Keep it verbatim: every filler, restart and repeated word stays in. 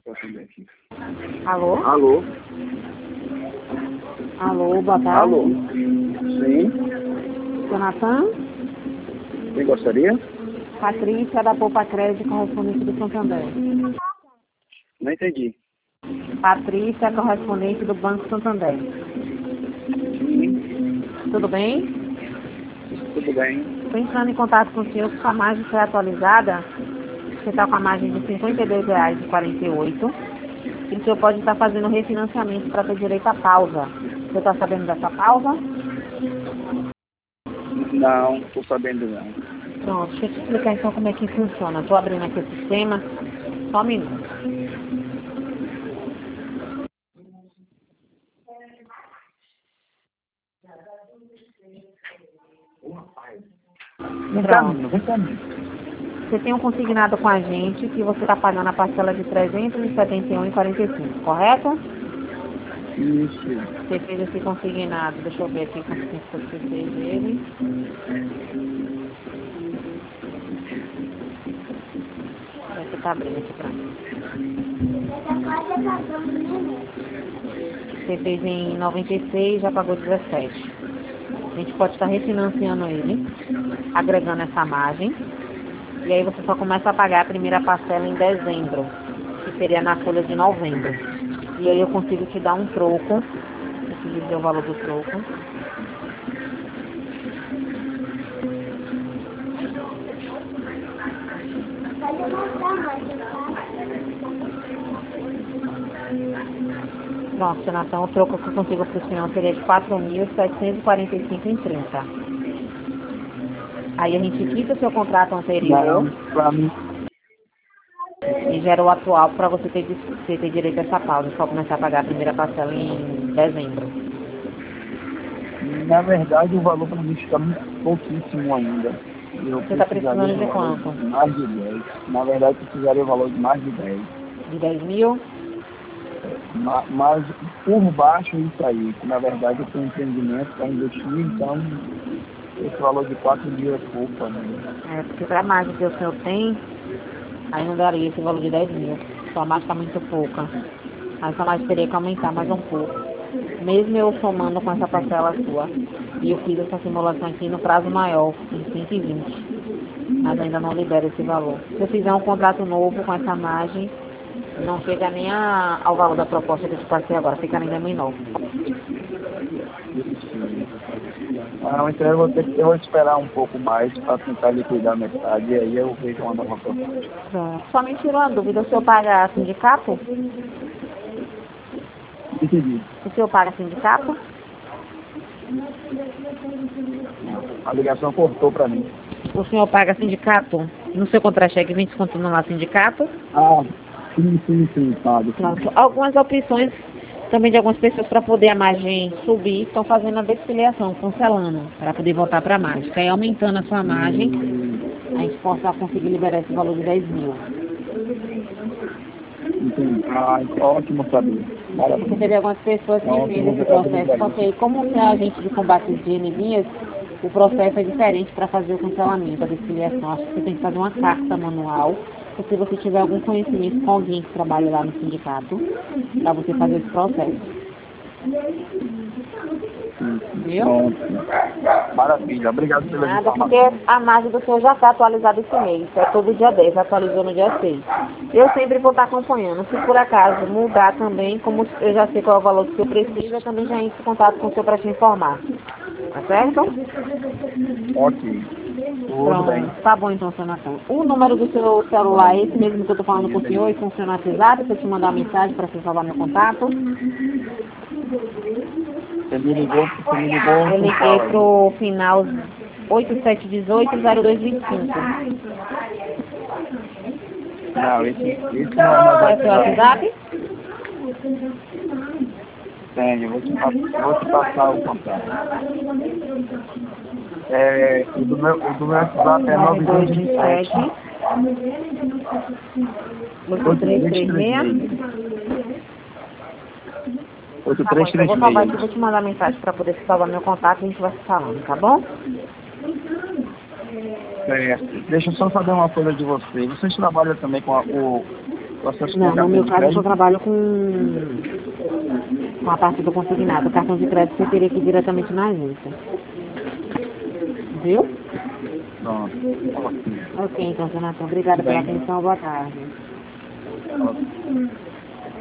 para atender aqui. Alô? Alô? Alô, boa tarde. Alô? Sim? Seu Natan? Quem gostaria? Patrícia da Poupa Crédito, correspondente do Santander. Não entendi. Patrícia, correspondente do Banco Santander. Sim, Tudo bem? tudo bem. Estou entrando em contato com o senhor, porque a margem foi atualizada. Você está com a margem de cinquenta e dois reais e quarenta e oito centavos. E o senhor pode estar fazendo refinanciamento para ter direito à pausa. Você está sabendo dessa pausa? Não, estou sabendo não. Pronto, deixa eu te explicar então como é que funciona. Estou abrindo aqui o sistema. Só um minuto. Vem cá, menino, vem cá, menino. Você tem um consignado com a gente que você está pagando a parcela de trezentos e setenta e um reais e quarenta e cinco centavos, correto? Isso. Você fez esse consignado, deixa eu ver aqui quanto tempo você fez ele. Você está abrindo aqui pra mim. Você fez em noventa e seis, já pagou dezessete. A gente pode estar refinanciando ele, agregando essa margem. E aí você só começa a pagar a primeira parcela em dezembro, que seria na folha de novembro. E aí eu consigo te dar um troco. Deixa eu dizer o valor do troco. Pronto, Jonathan, o troco que eu consigo para o senhor seria de quatro mil setecentos e quarenta e cinco reais e trinta centavos. Aí a gente quita o seu contrato anterior. Não, pra mim. E gera o atual para você ter, você ter direito a essa pausa. Só começar a pagar a primeira parcela em dezembro. Na verdade, o valor para mim está muito pouquíssimo ainda. Eu Você está precisando precisaria de um valor quanto? de mais de dez. Na verdade, eu precisaria um valor de mais de dez. De dez mil? Ma- Mas por baixo isso aí. Que, na verdade, eu tenho um empreendimento para investir, então esse valor de quatro mil é pouco para mim. É, porque para a margem que o senhor tem, aí não daria esse valor de dez mil. Sua margem está muito pouca. Aí sua margem teria que aumentar mais um pouco. Mesmo eu somando com essa parcela sua. E eu fiz essa simulação aqui no prazo maior, em cento e vinte. Mas ainda não libera esse valor. Se eu fizer um contrato novo com essa margem, não chega nem a, ao valor da proposta que eu te passei agora, fica ainda menor. Não, então eu vou, ter, eu vou esperar um pouco mais para tentar liquidar metade e aí eu vejo uma nova proposta. Pronto. Só me tirou uma dúvida, o senhor paga sindicato? Entendi. O senhor paga sindicato? A ligação cortou para mim. O senhor paga sindicato? No seu contra-cheque vem descontando lá sindicato? Ah, sim, sim, sim, pago. Pronto. Algumas opções também de algumas pessoas para poder a margem subir, estão fazendo a desfiliação, cancelando, para poder voltar para a margem. Aí aumentando a sua margem, a gente possa conseguir liberar esse valor de dez mil. Entendi. Ah, ótimo saber. Maravilha. Porque teve algumas pessoas que Não, fez eu esse vou fazer processo, só que aí, como você é agente de combate de enemias, o processo é diferente para fazer o cancelamento, a desfiliação. Acho que você tem que fazer uma carta manual, ou se você tiver algum conhecimento com alguém que trabalha lá no sindicato, para você fazer esse processo. Viu? Pronto. Maravilha. Obrigado pela Nada, informação. porque a margem do senhor já está atualizada esse mês. É todo dia dez, atualizou no dia seis. Eu sempre vou estar acompanhando. Se por acaso mudar também, como eu já sei qual é o valor que eu preciso, eu também já entro em contato com o senhor para te informar. Tá certo? Ok. Tudo Pronto. bem. Tá bom então, senhor Natan. O número do seu celular é esse mesmo que eu tô falando com o senhor e funciona no WhatsApp, se eu te mandar uma mensagem para você salvar meu contato. Você me ligou, você me ligou. Eu liguei pro final oito sete um oito zero dois dois cinco. Não, esse, esse não é mais Qual é o seu WhatsApp? Tem, eu vou te, pa- vou te passar o contato. É, o do meu, o do meu WhatsApp é nove dois dois sete, oito três três seis. oito Tá bom, três então eu três vou salvar aqui, seis. vou te mandar mensagem para poder salvar meu contato e a gente vai se falando, tá bom? É, deixa eu só saber uma coisa de você. Vocês trabalham também com a, o, Processo Não, com no cartão meu de caso eu só crédito? trabalho com, com a parte do consignado. O cartão de crédito você teria que ir diretamente na agência. Viu? Pronto. Ok. Ok, então, Renato, obrigada pela Bem. atenção. Boa tarde. Ok.